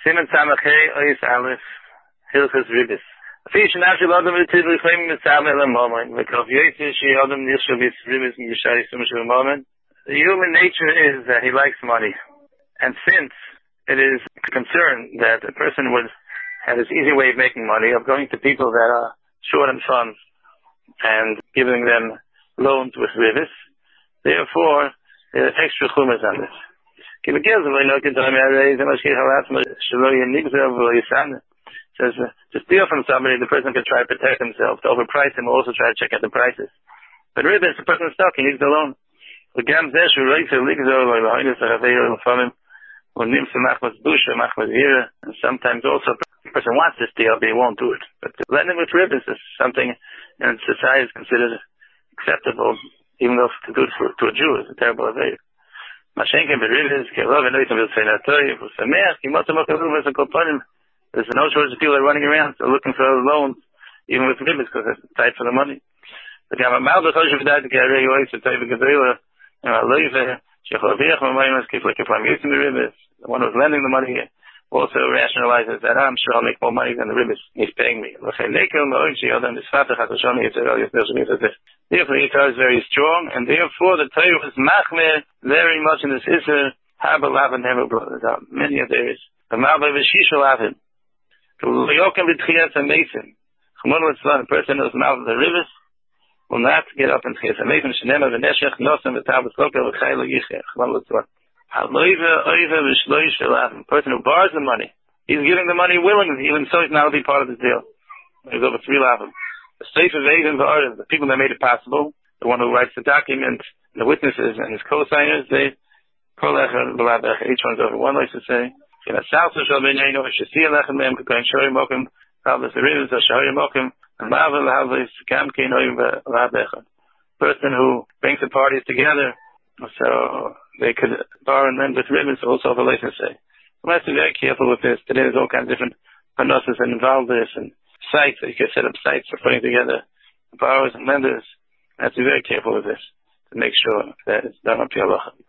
Simen Samachay Ois Aleph Hilchas Ribis. Fish Nashil Adam Tivli Claim Mitzamel and Moment. Because Yetish Adam Nishavis Ribis and Yishai Sumashil Moment. The human nature is that he likes money. And since it is a concern that a person would have this easy way of making money, of going to people that are short on funds and giving them loans with ribis, therefore there are extra chumas on this. Says to steal from somebody, the person could try to protect himself. To overprice him, also try to check out the prices. But ribis, the person is stuck, he needs the loan. And sometimes also the person wants to steal, but he won't do it. But lending with ribis is something in society is considered acceptable, even though to do it to a Jew is a terrible affair. There's no shortage of people that are running around looking for loans, even with ribis, because it's tight for the money. The one who's lending the money also rationalizes that I'm sure I'll make more money than the ribis he's paying me. Therefore, the Torah is very strong, and therefore the Torah is machmer very much in this Isser. There are many others. The person who's mouth of the ribis will not get up in Tchias HaMesim. The person who borrows the money, he's giving the money willingly, even so he's not to be part of the deal. There's over 3 lavim. The Sefer Ve'edim V'Arim, the people that made it possible, the one who writes the document, the witnesses and his co-signers, each one's over one, likes to say. Person who brings the parties together so they could borrow and lend with ribbons, also have a license say. We must be very careful with this. Today there's all kinds of different panosas that involve this, and sites, you can set up sites for putting together borrowers and lenders. We have to be very careful with this to make sure that it's done up to halacha.